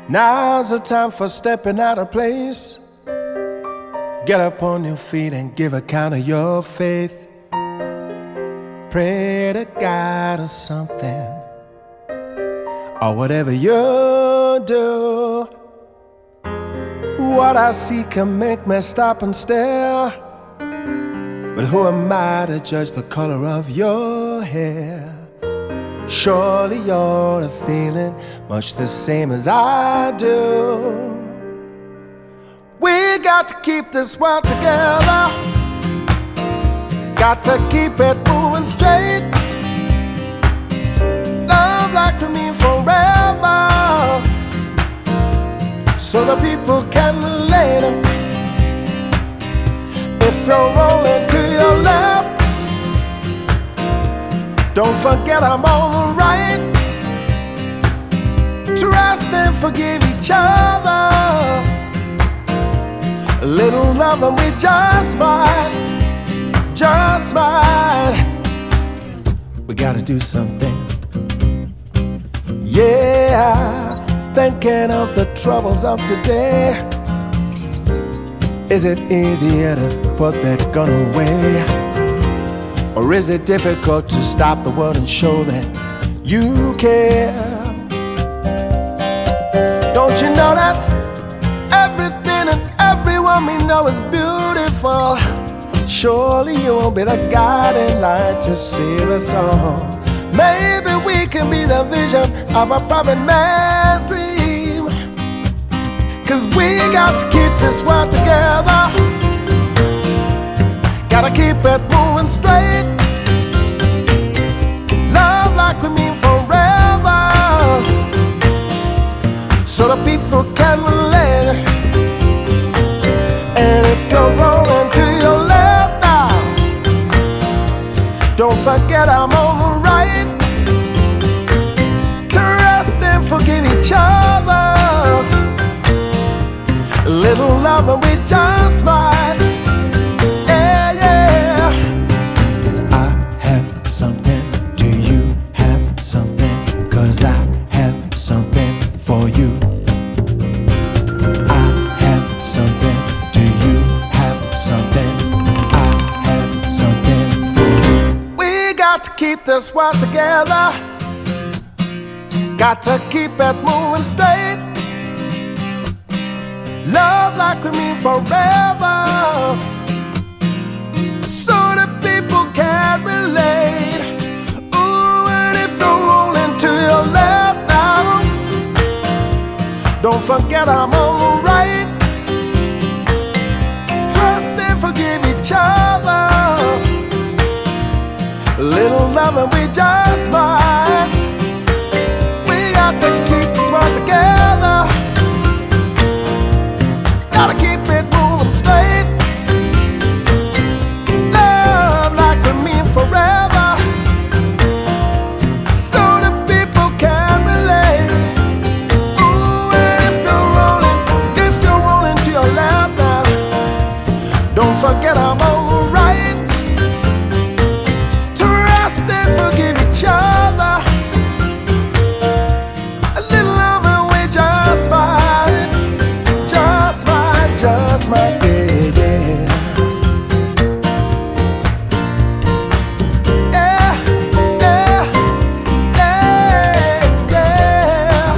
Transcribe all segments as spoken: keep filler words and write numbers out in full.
Now's the time for stepping out of place. Get up on your feet and give account of your faith. Pray to God or something, or whatever you do. What I see can make me stop and stare, but who am I to judge the color of your hair? Surely you're feeling much the same as I do. We got to keep this world together, got to keep it moving straight. Love like we mean forever, so the people can relate. If you're rolling to your left, don't forget I'm on the right. Trust and forgive each other. A little love and we just might, just might. We gotta do something. Yeah, thinking of the troubles of today. Is it easier to put that gun away? Or is it difficult to stop the world and show that you care? Don't you know that everything and everyone we know is beautiful? Surely you will be the guiding light to save us all. Maybe we can be the vision of a prophet man's dream. Cause we got to keep this world together, gotta keep it moving straight. Love like we mean forever, so the people can relate. And if you're rolling to your left now, don't forget I'm on the right. Trust and forgive each other. A little love and we just might. For you, I have something. Do you have something? I have something for you. We got to keep this world together, got to keep it moving straight. Love like we mean forever, so the people can relate. Ooh, and if you're rolling to your left now, don't forget I'm on the right. Trust and forgive each other. A little love and we just might. We got to keep this world together, gotta keep it moving straight. Love like we mean forever, so the people can relate. Forget I'm on the right. Trust and forgive each other. A little love and we just might, just might, just might, yeah, yeah. Yeah, yeah, yeah, yeah.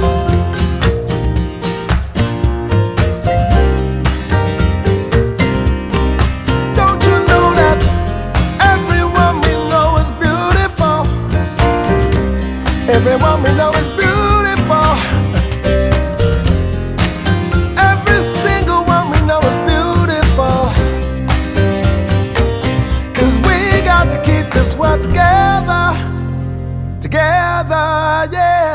Don't you know that everyone we know is beautiful? Everyone we know is beautiful. Every single one we know is beautiful. Cause we got to keep this world together, together, yeah.